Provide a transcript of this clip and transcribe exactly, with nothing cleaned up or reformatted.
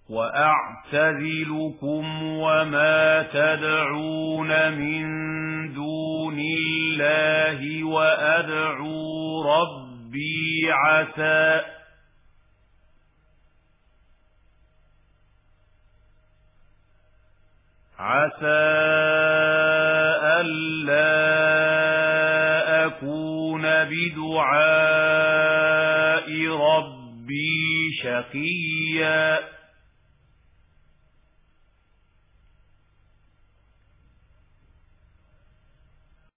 وأعتزلكم وما تدعون من دون الله وأدعو ربي عسى عسى ألا أكون بدعاء ربي شقيا